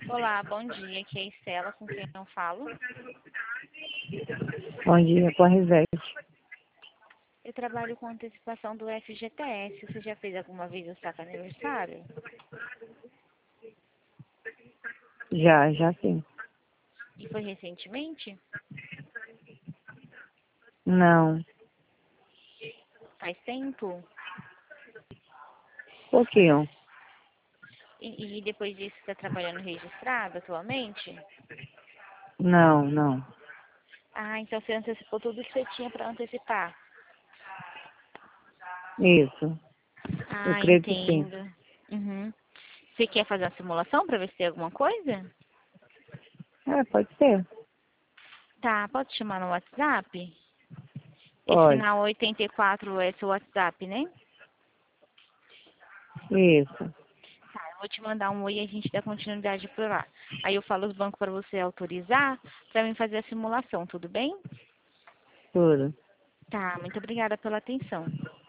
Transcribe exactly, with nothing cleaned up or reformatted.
Olá, bom dia. Aqui é a Estela, com quem eu falo. Bom dia, com a Rivete. Eu trabalho com antecipação do F G T S. Você já fez alguma vez o saco aniversário? Já, já sim. E foi recentemente? Não, Faz tempo? pouquinho. E, e depois disso, você está trabalhando registrado atualmente? Não, não. Ah, então você antecipou tudo que você tinha para antecipar. Isso. Eu Ah, creio que sim. entendo. Uhum. Você quer fazer a simulação para ver se tem alguma coisa? É, pode ser. Tá, pode chamar no WhatsApp? Esse Pode. final oitenta e quatro é seu WhatsApp, né? Isso. Tá, eu vou te mandar um oi e a gente dá continuidade por lá. Aí eu falo os bancos para você autorizar para mim fazer a simulação, tudo bem? Tudo. Tá, muito obrigada pela atenção.